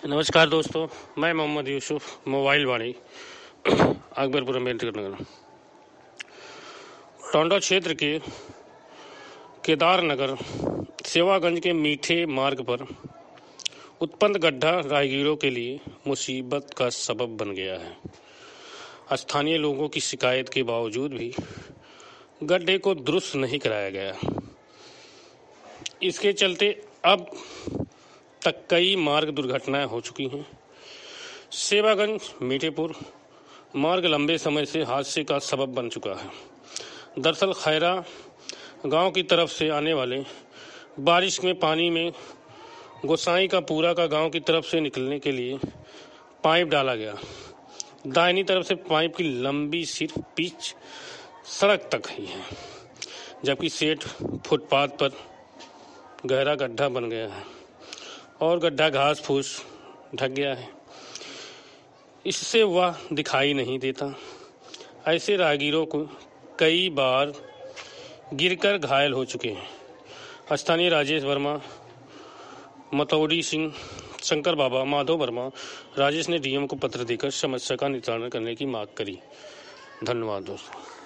नमस्कार दोस्तों, मैं मोहम्मद यूसुफ, मोबाइल वाणी अकबरपुर अम्बेडकर नगर। टोंडा क्षेत्र के केदार नगर सेवागंज के मीठे मार्ग पर उत्पन्न गड्ढा राहगीरों के लिए मुसीबत का सबब बन गया है। स्थानीय लोगों की शिकायत के बावजूद भी गड्ढे को दुरुस्त नहीं कराया गया। इसके चलते अब तक कई मार्ग दुर्घटनाएं हो चुकी हैं। सेवागंज मीठेपुर मार्ग लंबे समय से हादसे का सबब बन चुका है। दरअसल खैरा गांव की तरफ से आने वाले बारिश में पानी में गोसाई का पूरा का गांव की तरफ से निकलने के लिए पाइप डाला गया। दाहिनी तरफ से पाइप की लंबी सिर्फ पिच सड़क तक ही है, जबकि सेठ फुटपाथ पर गहरा गड्ढा बन गया है और गड्ढा घास फूस ढक गया है। इससे वह दिखाई नहीं देता। ऐसे राहगीरों को कई बार गिरकर घायल हो चुके हैं। स्थानीय राजेश वर्मा, मतौड़ी सिंह, शंकर बाबा, माधव वर्मा, राजेश ने डीएम को पत्र देकर समस्या का निवारण करने की मांग करी। धन्यवाद दोस्तों।